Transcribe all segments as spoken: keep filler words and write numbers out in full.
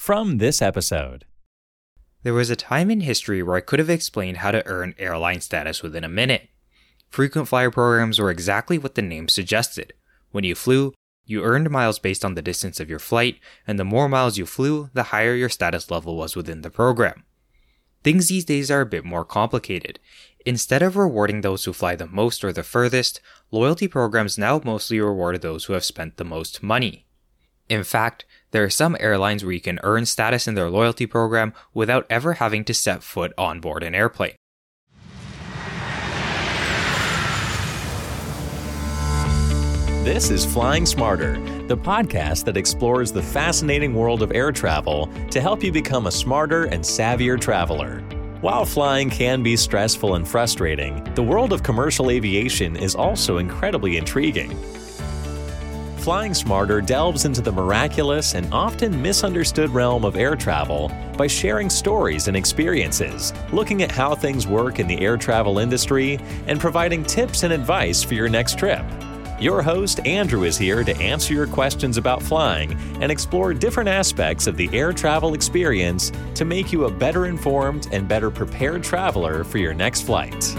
from this episode. There was a time in history where I could have explained how to earn airline status within a minute. Frequent flyer programs were exactly what the name suggested. When you flew, you earned miles based on the distance of your flight, and the more miles you flew, the higher your status level was within the program. Things these days are a bit more complicated. Instead of rewarding those who fly the most or the furthest, loyalty programs now mostly reward those who have spent the most money. In fact, there are some airlines where you can earn status in their loyalty program without ever having to set foot on board an airplane. This is Flying Smarter, the podcast that explores the fascinating world of air travel to help you become a smarter and savvier traveler. While flying can be stressful and frustrating, the world of commercial aviation is also incredibly intriguing. Flying Smarter delves into the miraculous and often misunderstood realm of air travel by sharing stories and experiences, looking at how things work in the air travel industry, and providing tips and advice for your next trip. Your host, Andrew, is here to answer your questions about flying and explore different aspects of the air travel experience to make you a better informed and better prepared traveler for your next flight.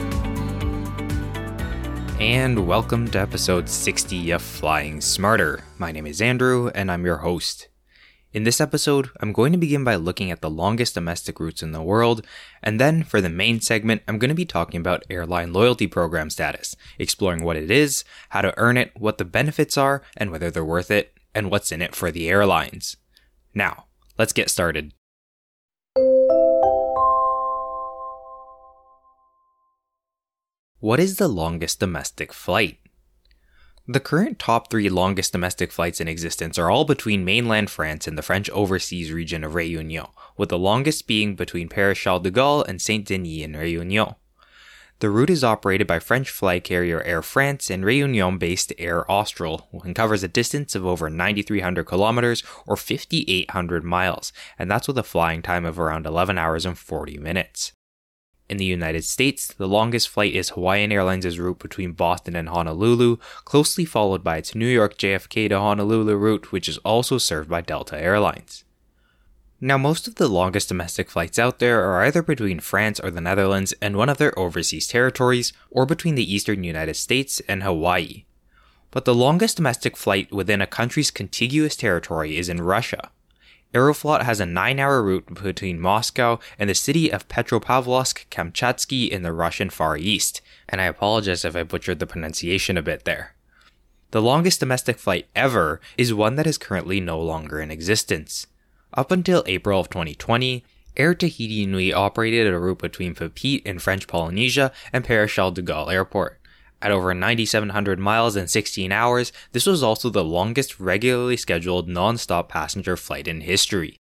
And welcome to episode sixty of Flying Smarter. My name is Andrew, and I'm your host. In this episode, I'm going to begin by looking at the longest domestic routes in the world, and then for the main segment, I'm going to be talking about airline loyalty program status, exploring what it is, how to earn it, what the benefits are, and whether they're worth it, and what's in it for the airlines. Now, let's get started. What is the longest domestic flight? The current top three longest domestic flights in existence are all between mainland France and the French overseas region of Réunion, with the longest being between Paris-Charles de Gaulle and Saint-Denis in Réunion. The route is operated by French flag carrier Air France and Réunion-based Air Austral and covers a distance of over nine thousand three hundred kilometers or five thousand eight hundred miles, and that's with a flying time of around eleven hours and forty minutes. In the United States, the longest flight is Hawaiian Airlines' route between Boston and Honolulu, closely followed by its New York J F K to Honolulu route, which is also served by Delta Airlines. Now, most of the longest domestic flights out there are either between France or the Netherlands and one of their overseas territories, or between the eastern United States and Hawaii. But the longest domestic flight within a country's contiguous territory is in Russia. Aeroflot has a nine-hour route between Moscow and the city of Petropavlovsk-Kamchatsky in the Russian Far East, and I apologize if I butchered the pronunciation a bit there. The longest domestic flight ever is one that is currently no longer in existence. Up until April of twenty twenty, Air Tahiti Nui operated a route between Papeete in French Polynesia and Paris-Charles de Gaulle Airport. At over nine thousand seven hundred miles and sixteen hours, this was also the longest regularly scheduled non-stop passenger flight in history.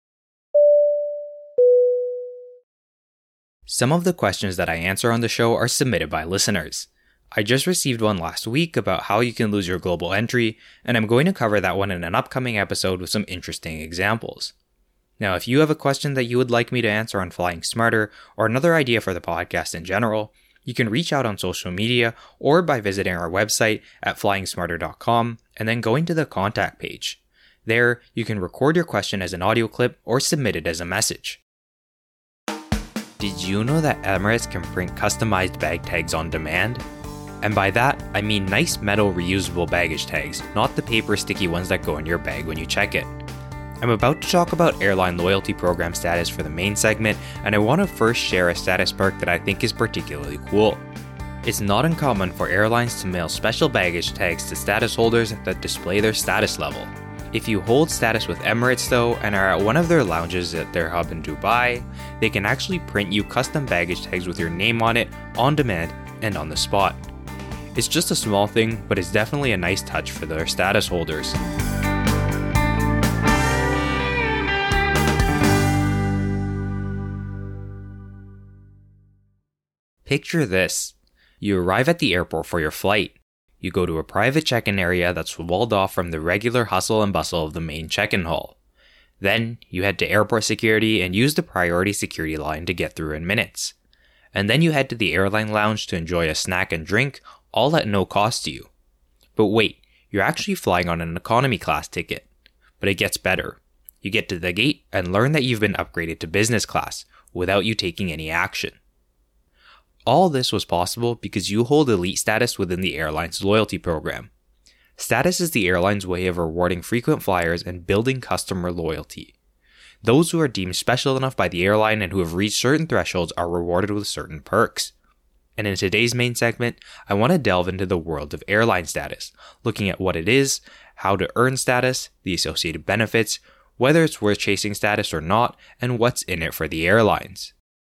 Some of the questions that I answer on the show are submitted by listeners. I just received one last week about how you can lose your global entry, and I'm going to cover that one in an upcoming episode with some interesting examples. Now, if you have a question that you would like me to answer on Flying Smarter, or another idea for the podcast in general, you can reach out on social media or by visiting our website at flying smarter dot com and then going to the contact page. There, you can record your question as an audio clip or submit it as a message. Did you know that Emirates can print customized bag tags on demand? And by that, I mean nice metal reusable baggage tags, not the paper sticky ones that go in your bag when you check it. I'm about to talk about airline loyalty program status for the main segment, and I want to first share a status perk that I think is particularly cool. It's not uncommon for airlines to mail special baggage tags to status holders that display their status level. If you hold status with Emirates though, and are at one of their lounges at their hub in Dubai, they can actually print you custom baggage tags with your name on it, on demand, and on the spot. It's just a small thing, but it's definitely a nice touch for their status holders. Picture this. You arrive at the airport for your flight. You go to a private check-in area that's walled off from the regular hustle and bustle of the main check-in hall. Then, you head to airport security and use the priority security line to get through in minutes. And then you head to the airline lounge to enjoy a snack and drink, all at no cost to you. But wait, you're actually flying on an economy class ticket. But it gets better. You get to the gate and learn that you've been upgraded to business class without you taking any action. All this was possible because you hold elite status within the airline's loyalty program. Status is the airline's way of rewarding frequent flyers and building customer loyalty. Those who are deemed special enough by the airline and who have reached certain thresholds are rewarded with certain perks. And in today's main segment, I want to delve into the world of airline status, looking at what it is, how to earn status, the associated benefits, whether it's worth chasing status or not, and what's in it for the airlines.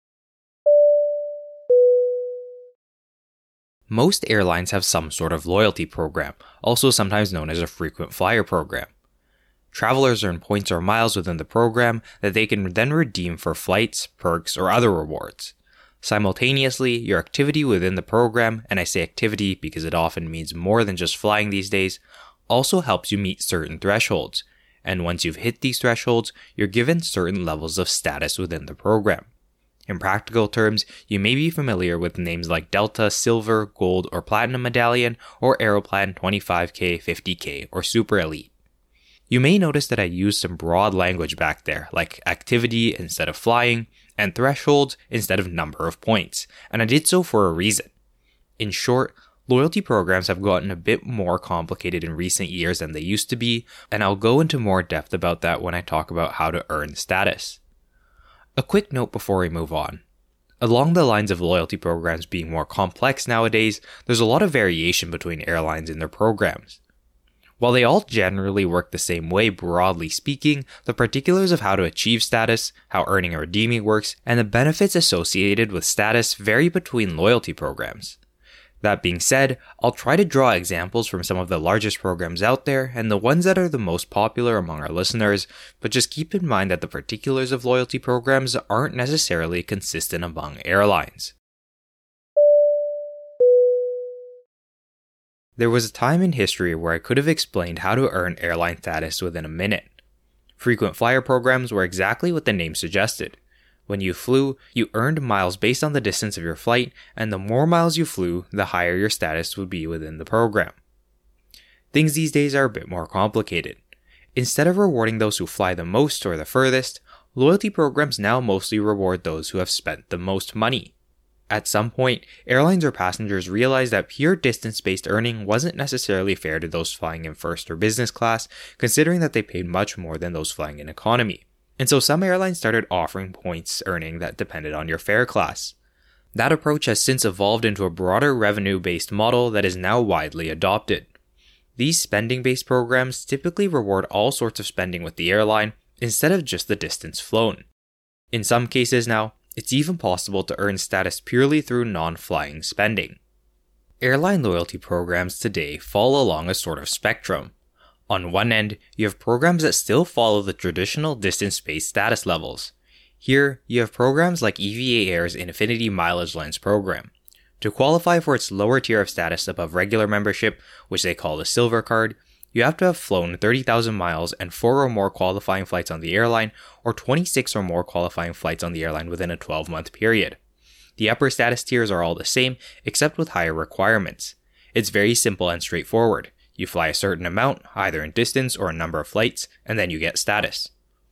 Most airlines have some sort of loyalty program, also sometimes known as a frequent flyer program. Travelers earn points or miles within the program that they can then redeem for flights, perks, or other rewards. Simultaneously, your activity within the program, and I say activity because it often means more than just flying these days, also helps you meet certain thresholds, and once you've hit these thresholds, you're given certain levels of status within the program. In practical terms, you may be familiar with names like Delta, Silver, Gold, or Platinum Medallion, or Aeroplan twenty-five K, fifty K, or Super Elite. You may notice that I used some broad language back there, like activity instead of flying, and thresholds instead of number of points, and I did so for a reason. In short, loyalty programs have gotten a bit more complicated in recent years than they used to be, and I'll go into more depth about that when I talk about how to earn status. A quick note before we move on. Along the lines of loyalty programs being more complex nowadays, there's a lot of variation between airlines in their programs. While they all generally work the same way, broadly speaking, the particulars of how to achieve status, how earning and redeeming works, and the benefits associated with status vary between loyalty programs. That being said, I'll try to draw examples from some of the largest programs out there and the ones that are the most popular among our listeners, but just keep in mind that the particulars of loyalty programs aren't necessarily consistent among airlines. There was a time in history where I could have explained how to earn airline status within a minute. Frequent flyer programs were exactly what the name suggested. When you flew, you earned miles based on the distance of your flight, and the more miles you flew, the higher your status would be within the program. Things these days are a bit more complicated. Instead of rewarding those who fly the most or the furthest, loyalty programs now mostly reward those who have spent the most money. At some point, airlines or passengers realized that pure distance-based earning wasn't necessarily fair to those flying in first or business class, considering that they paid much more than those flying in economy. And so some airlines started offering points earning that depended on your fare class. That approach has since evolved into a broader revenue-based model that is now widely adopted. These spending-based programs typically reward all sorts of spending with the airline instead of just the distance flown. In some cases now, it's even possible to earn status purely through non-flying spending. Airline loyalty programs today fall along a sort of spectrum. On one end, you have programs that still follow the traditional distance-based status levels. Here, you have programs like E V A Air's Infinity Mileage Lens program. To qualify for its lower tier of status above regular membership, which they call the Silver Card, you have to have flown thirty thousand miles and four or more qualifying flights on the airline, or twenty-six or more qualifying flights on the airline within a twelve-month period. The upper status tiers are all the same, except with higher requirements. It's very simple and straightforward. You fly a certain amount, either in distance or a number of flights, and then you get status.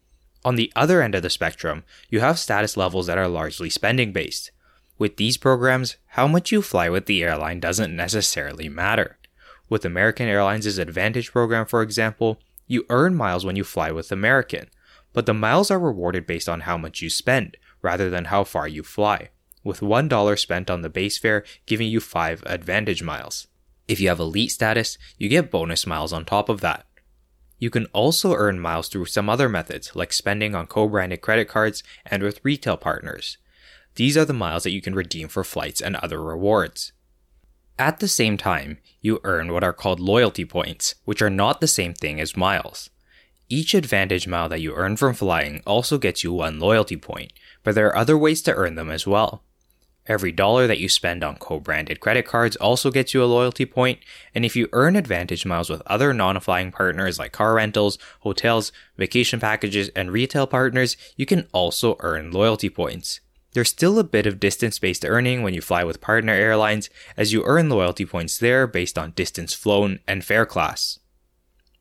On the other end of the spectrum, you have status levels that are largely spending-based. With these programs, how much you fly with the airline doesn't necessarily matter. With American Airlines' Advantage program, for example, you earn miles when you fly with American, but the miles are rewarded based on how much you spend, rather than how far you fly, with one dollar spent on the base fare giving you five Advantage miles. If you have elite status, you get bonus miles on top of that. You can also earn miles through some other methods, like spending on co-branded credit cards and with retail partners. These are the miles that you can redeem for flights and other rewards. At the same time, you earn what are called loyalty points, which are not the same thing as miles. Each Advantage mile that you earn from flying also gets you one loyalty point, but there are other ways to earn them as well. Every dollar that you spend on co-branded credit cards also gets you a loyalty point, and if you earn Advantage miles with other non-flying partners like car rentals, hotels, vacation packages, and retail partners, you can also earn loyalty points. There's still a bit of distance-based earning when you fly with partner airlines, as you earn loyalty points there based on distance flown and fare class.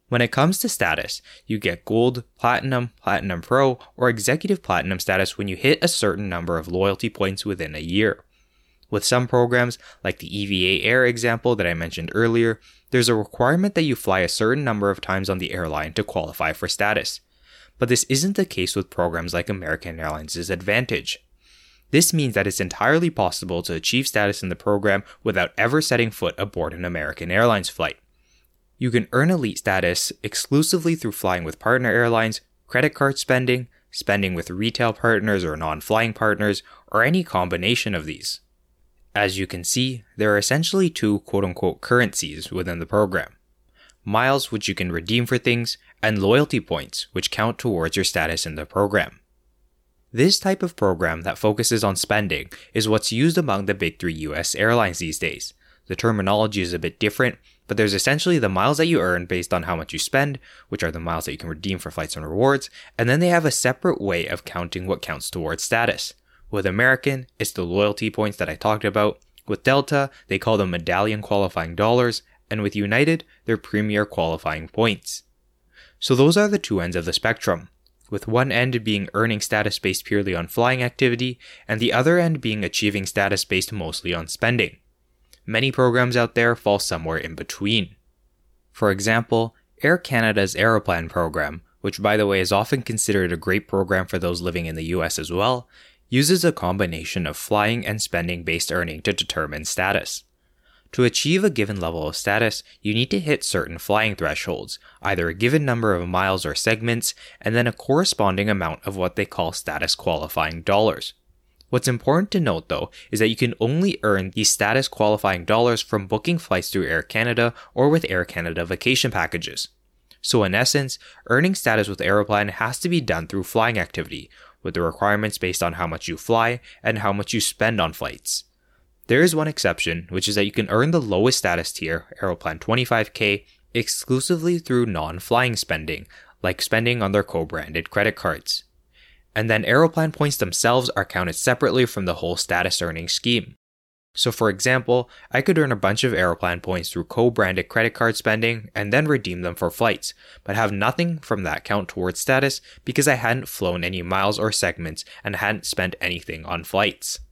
When it comes to status, you get Gold, Platinum, Platinum Pro, or Executive Platinum status when you hit a certain number of loyalty points within a year. With some programs, like the E V A Air example that I mentioned earlier, there's a requirement that you fly a certain number of times on the airline to qualify for status. But this isn't the case with programs like American Airlines' Advantage. This means that it's entirely possible to achieve status in the program without ever setting foot aboard an American Airlines flight. You can earn elite status exclusively through flying with partner airlines, credit card spending, spending with retail partners or non-flying partners, or any combination of these. As you can see, there are essentially two quote-unquote currencies within the program. Miles, which you can redeem for things, and loyalty points, which count towards your status in the program. This type of program that focuses on spending is what's used among the big three U S airlines these days. The terminology is a bit different, but there's essentially the miles that you earn based on how much you spend, which are the miles that you can redeem for flights and rewards, and then they have a separate way of counting what counts towards status. With American, it's the loyalty points that I talked about. With Delta, they call them medallion qualifying dollars, and with United, they're premier qualifying points. So those are the two ends of the spectrum, with one end being earning status based purely on flying activity, and the other end being achieving status based mostly on spending. Many programs out there fall somewhere in between. For example, Air Canada's Aeroplan program, which by the way is often considered a great program for those living in the U S as well, uses a combination of flying and spending based earning to determine status. To achieve a given level of status, you need to hit certain flying thresholds, either a given number of miles or segments, and then a corresponding amount of what they call status qualifying dollars. What's important to note though is that you can only earn these status qualifying dollars from booking flights through Air Canada or with Air Canada vacation packages. So in essence, earning status with Aeroplan has to be done through flying activity, with the requirements based on how much you fly and how much you spend on flights. There is one exception, which is that you can earn the lowest status tier, Aeroplan twenty-five K, exclusively through non-flying spending, like spending on their co-branded credit cards. And then Aeroplan points themselves are counted separately from the whole status earning scheme. So for example, I could earn a bunch of Aeroplan points through co-branded credit card spending and then redeem them for flights, but have nothing from that count towards status because I hadn't flown any miles or segments and hadn't spent anything on flights.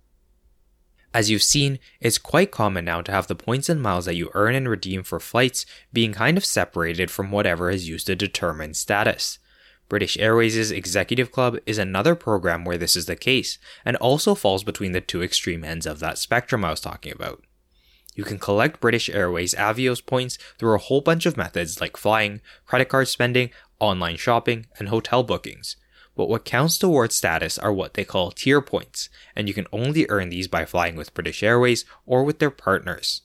As you've seen, it's quite common now to have the points and miles that you earn and redeem for flights being kind of separated from whatever is used to determine status. British Airways' Executive Club is another program where this is the case, and also falls between the two extreme ends of that spectrum I was talking about. You can collect British Airways Avios points through a whole bunch of methods like flying, credit card spending, online shopping, and hotel bookings. But what counts towards status are what they call tier points, and you can only earn these by flying with British Airways or with their partners.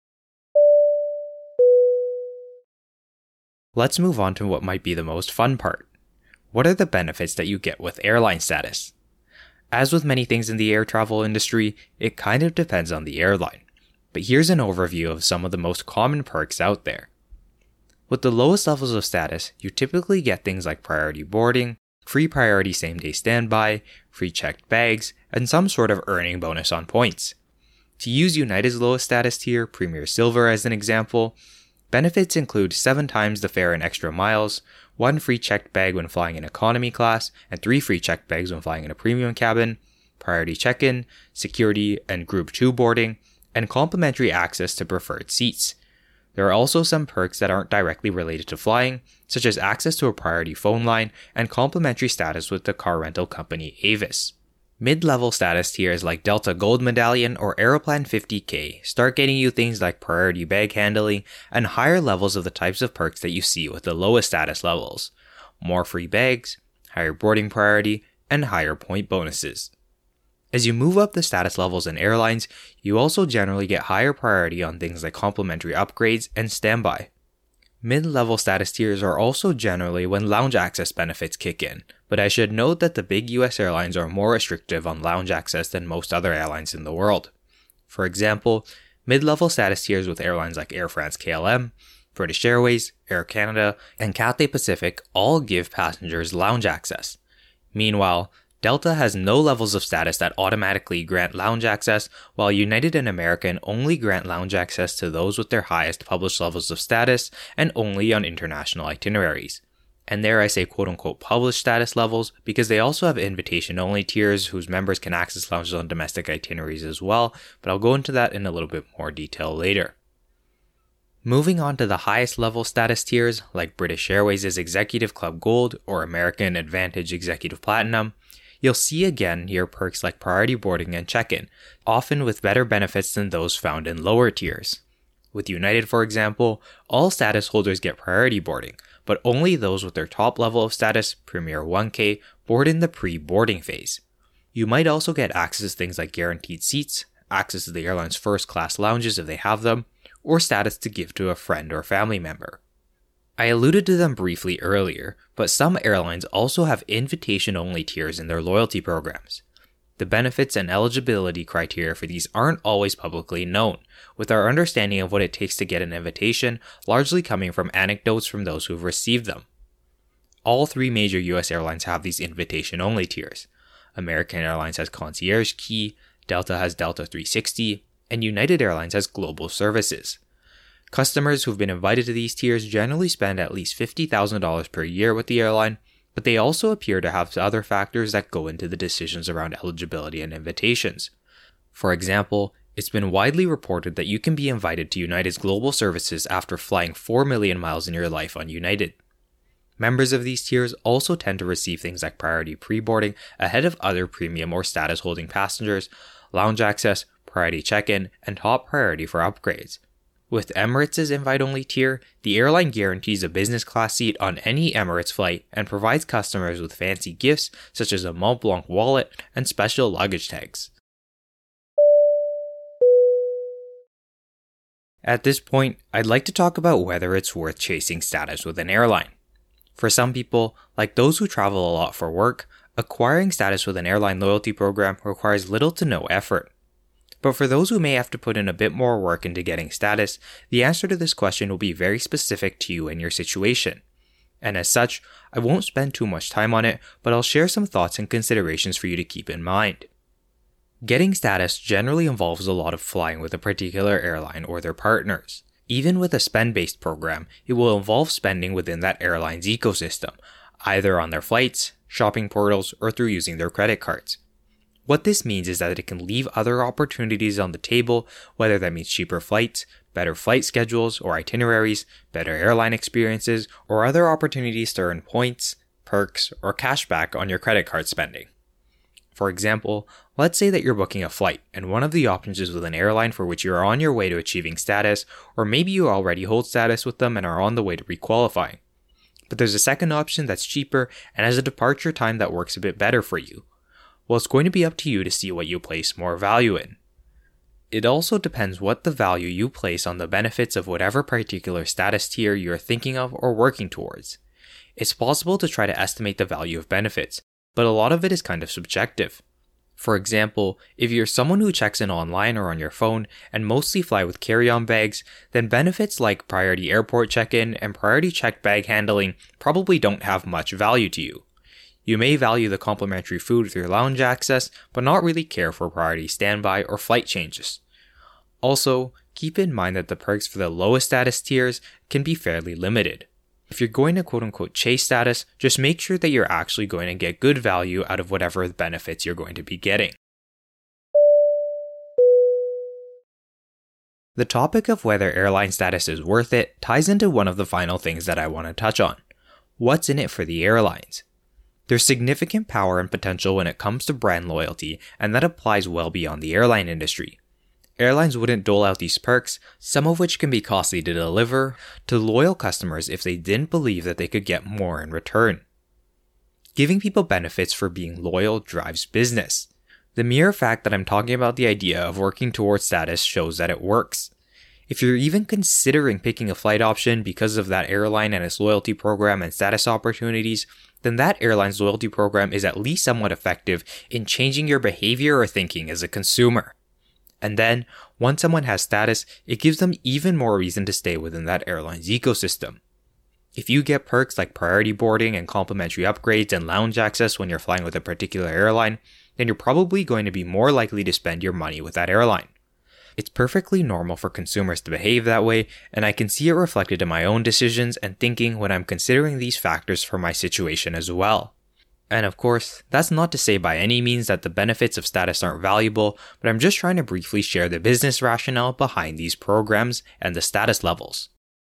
Let's move on to what might be the most fun part. What are the benefits that you get with airline status? As with many things in the air travel industry, it kind of depends on the airline. But here's an overview of some of the most common perks out there. With the lowest levels of status, you typically get things like priority boarding, free priority same-day standby, free checked bags, and some sort of earning bonus on points. To use United's lowest status tier, Premier Silver as an example, benefits include seven times the fare in extra miles, one free checked bag when flying in economy class, and three free checked bags when flying in a premium cabin, priority check-in, security and group two boarding, and complimentary access to preferred seats. There are also some perks that aren't directly related to flying, such as access to a priority phone line and complimentary status with the car rental company Avis. Mid-level status tiers like Delta Gold Medallion or Aeroplan fifty K start getting you things like priority bag handling and higher levels of the types of perks that you see with the lowest status levels. More free bags, higher boarding priority, and higher point bonuses. As you move up the status levels in airlines, you also generally get higher priority on things like complimentary upgrades and standby. Mid-level status tiers are also generally when lounge access benefits kick in, but I should note that the big U S airlines are more restrictive on lounge access than most other airlines in the world. For example, mid-level status tiers with airlines like Air France K L M, British Airways, Air Canada, and Cathay Pacific all give passengers lounge access. Meanwhile, Delta has no levels of status that automatically grant lounge access, while United and American only grant lounge access to those with their highest published levels of status and only on international itineraries. And there I say quote-unquote published status levels because they also have invitation-only tiers whose members can access lounges on domestic itineraries as well, but I'll go into that in a little bit more detail later. Moving on to the highest level status tiers, like British Airways' Executive Club Gold or American Advantage Executive Platinum, you'll see again here perks like priority boarding and check-in, often with better benefits than those found in lower tiers. With United, for example, all status holders get priority boarding, but only those with their top level of status, Premier one K, board in the pre-boarding phase. You might also get access to things like guaranteed seats, access to the airline's first class lounges if they have them, or status to give to a friend or family member. I alluded to them briefly earlier, but some airlines also have invitation-only tiers in their loyalty programs. The benefits and eligibility criteria for these aren't always publicly known, with our understanding of what it takes to get an invitation largely coming from anecdotes from those who've received them. All three major U S airlines have these invitation-only tiers. American Airlines has Concierge Key, Delta has Delta three sixty, and United Airlines has Global Services. Customers who've been invited to these tiers generally spend at least fifty thousand dollars per year with the airline, but they also appear to have other factors that go into the decisions around eligibility and invitations. For example, it's been widely reported that you can be invited to United's Global Services after flying four million miles in your life on United. Members of these tiers also tend to receive things like priority pre-boarding ahead of other premium or status holding passengers, lounge access, priority check-in, and top priority for upgrades. With Emirates' invite-only tier, the airline guarantees a business class seat on any Emirates flight and provides customers with fancy gifts such as a Mont Blanc wallet and special luggage tags. At this point, I'd like to talk about whether it's worth chasing status with an airline. For some people, like those who travel a lot for work, acquiring status with an airline loyalty program requires little to no effort. But for those who may have to put in a bit more work into getting status, the answer to this question will be very specific to you and your situation. And as such, I won't spend too much time on it, but I'll share some thoughts and considerations for you to keep in mind. Getting status generally involves a lot of flying with a particular airline or their partners. Even with a spend-based program, it will involve spending within that airline's ecosystem, either on their flights, shopping portals, or through using their credit cards. What this means is that it can leave other opportunities on the table, whether that means cheaper flights, better flight schedules or itineraries, better airline experiences, or other opportunities to earn points, perks, or cashback on your credit card spending. For example, let's say that you're booking a flight and one of the options is with an airline for which you are on your way to achieving status, or maybe you already hold status with them and are on the way to requalifying. But there's a second option that's cheaper and has a departure time that works a bit better for you. Well, it's going to be up to you to see what you place more value in. It also depends what the value you place on the benefits of whatever particular status tier you're thinking of or working towards. It's possible to try to estimate the value of benefits, but a lot of it is kind of subjective. For example, if you're someone who checks in online or on your phone and mostly fly with carry-on bags, then benefits like priority airport check-in and priority checked bag handling probably don't have much value to you. You may value the complimentary food with your lounge access, but not really care for priority standby or flight changes. Also, keep in mind that the perks for the lowest status tiers can be fairly limited. If you're going to quote-unquote chase status, just make sure that you're actually going to get good value out of whatever benefits you're going to be getting. The topic of whether airline status is worth it ties into one of the final things that I want to touch on. What's in it for the airlines? There's significant power and potential when it comes to brand loyalty, and that applies well beyond the airline industry. Airlines wouldn't dole out these perks, some of which can be costly to deliver, to loyal customers if they didn't believe that they could get more in return. Giving people benefits for being loyal drives business. The mere fact that I'm talking about the idea of working towards status shows that it works. If you're even considering picking a flight option because of that airline and its loyalty program and status opportunities, then that airline's loyalty program is at least somewhat effective in changing your behavior or thinking as a consumer. And then, once someone has status, it gives them even more reason to stay within that airline's ecosystem. If you get perks like priority boarding and complimentary upgrades and lounge access when you're flying with a particular airline, then you're probably going to be more likely to spend your money with that airline. It's perfectly normal for consumers to behave that way, and I can see it reflected in my own decisions and thinking when I'm considering these factors for my situation as well. And of course, that's not to say by any means that the benefits of status aren't valuable, but I'm just trying to briefly share the business rationale behind these programs and the status levels.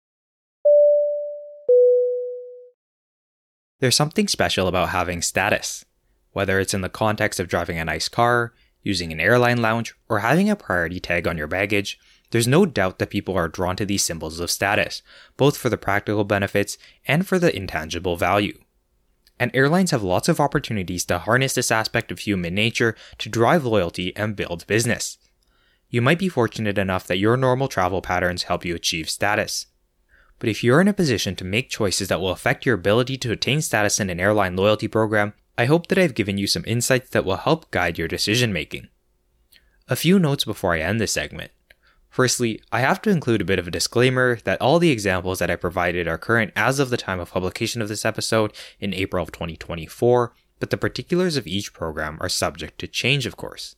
There's something special about having status. Whether it's in the context of driving a nice car, using an airline lounge, or having a priority tag on your baggage, there's no doubt that people are drawn to these symbols of status, both for the practical benefits and for the intangible value. And airlines have lots of opportunities to harness this aspect of human nature to drive loyalty and build business. You might be fortunate enough that your normal travel patterns help you achieve status. But if you're in a position to make choices that will affect your ability to attain status in an airline loyalty program, I hope that I've given you some insights that will help guide your decision making. A few notes before I end this segment. Firstly, I have to include a bit of a disclaimer that all the examples that I provided are current as of the time of publication of this episode in April of twenty twenty-four, but the particulars of each program are subject to change, of course.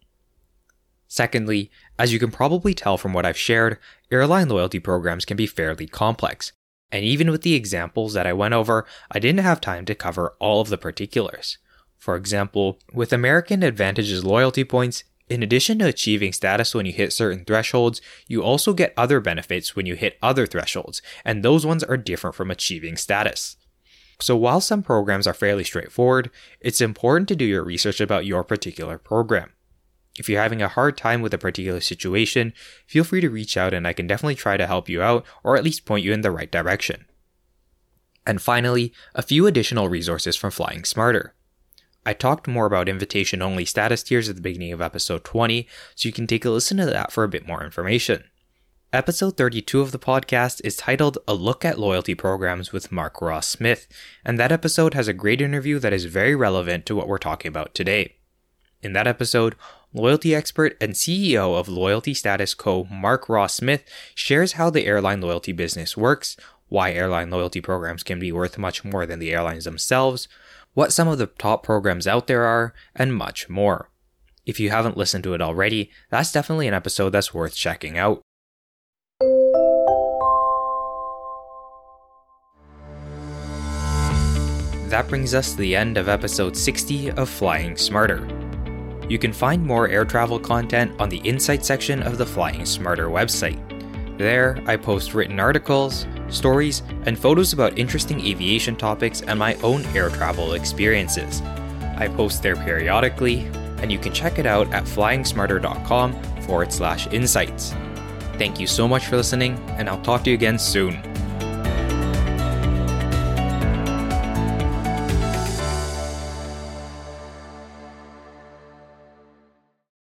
Secondly, as you can probably tell from what I've shared, airline loyalty programs can be fairly complex. And even with the examples that I went over, I didn't have time to cover all of the particulars. For example, with American Advantage's loyalty points, in addition to achieving status when you hit certain thresholds, you also get other benefits when you hit other thresholds, and those ones are different from achieving status. So while some programs are fairly straightforward, it's important to do your research about your particular program. If you're having a hard time with a particular situation, feel free to reach out and I can definitely try to help you out or at least point you in the right direction. And finally, a few additional resources from Flying Smarter. I talked more about invitation-only status tiers at the beginning of episode twenty, so you can take a listen to that for a bit more information. Episode thirty-two of the podcast is titled A Look at Loyalty Programs with Mark Ross Smith, and that episode has a great interview that is very relevant to what we're talking about today. In that episode, loyalty expert and C E O of Loyalty Status Co. Mark Ross Smith shares how the airline loyalty business works, why airline loyalty programs can be worth much more than the airlines themselves, what some of the top programs out there are, and much more. If you haven't listened to it already, that's definitely an episode that's worth checking out. That brings us to the end of episode sixty of Flying Smarter. You can find more air travel content on the Insight section of the Flying Smarter website. There, I post written articles, stories, and photos about interesting aviation topics and my own air travel experiences. I post there periodically, and you can check it out at flyingsmarter.com forward slash insights. Thank you so much for listening, and I'll talk to you again soon.